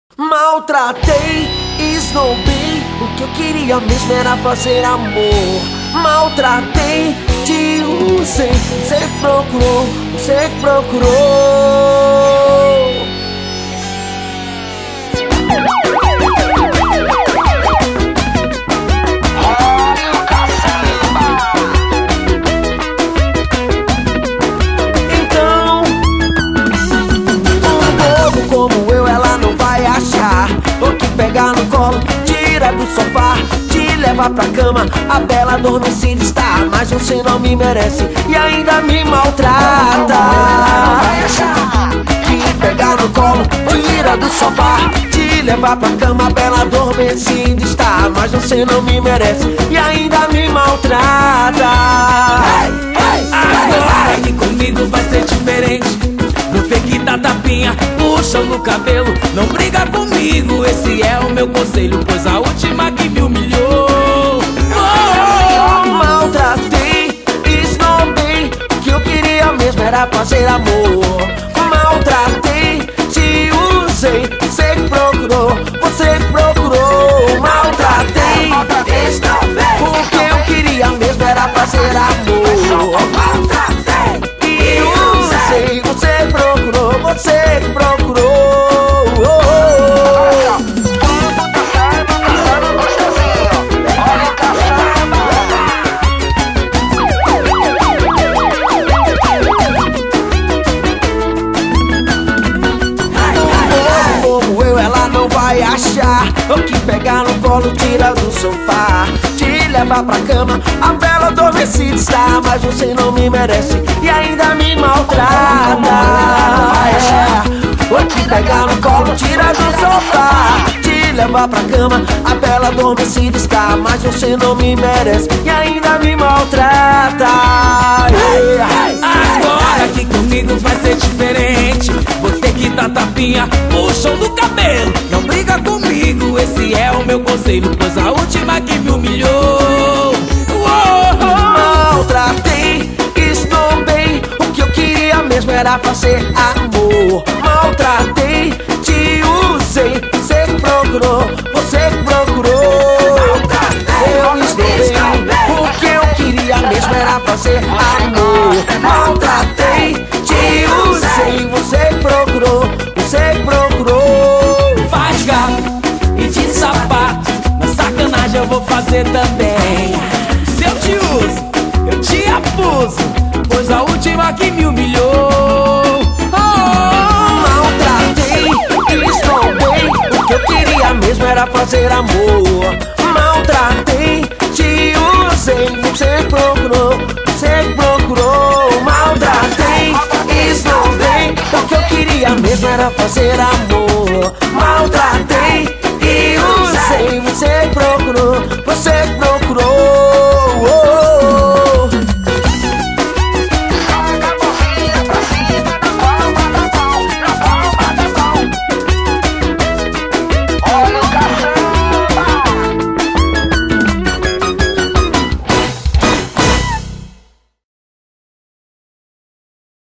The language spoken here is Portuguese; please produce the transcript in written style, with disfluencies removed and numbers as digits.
Maltratei, esnobei, o que eu queria mesmo era fazer amor. Maltratei, te usei, você procurou, você procurou. Então, um bobo como eu ela não vai achar. Vou te pegar no colo, tira do sofá, te levar pra cama, a bela adormecida está. Mas você não me merece e ainda me maltrata. Vai achar. Te pegar no colo, tira do sofá, te levar pra cama, a bela adormecida está. Mas você não me merece e ainda me maltrata. Agora que comigo vai ser diferente. Você que dá tapinha, puxa no cabelo. Não briga comigo, esse é o meu conselho, pois a última que me humilhou. Maltratei, esnobei, o que eu queria mesmo era fazer amor. Maltratei, te usei, você procurou, você procurou. Maltratei, esnobei, o que eu queria mesmo era fazer amor. Maltratei, te usei, você procurou, você procurou. Vai achar, ou que pegar no colo, tira do sofá, te levar pra cama, a bela adormecida está. Mas você não me merece e ainda me maltrata. Vai achar, ou te pegar no colo, tira do sofá, te levar pra cama, a bela adormecida está. Mas você não me merece e ainda me maltrata. Agora que comigo vai ser diferente. Você que dá tapinha, puxão do cabelo. Não briga comigo, esse é o meu conselho, pois a última que me humilhou. Maltratei, esnobei, o que eu queria mesmo era fazer amor. Maltratei, te usei, você procurou, você procurou. Eu esnobei, o que eu queria mesmo era fazer amor. Maltratei, te usei, você procurou, você procurou. Faz gato e de sapato, na sacanagem eu vou fazer também. Se eu te uso, eu te abuso, pois a última que me humilhou. Maltratei, esnobei, o que eu queria mesmo era fazer amor. Maltratei, te usei, você procurou, você procurou. Maltratei, esnobei, o que eu queria mesmo era fazer amor.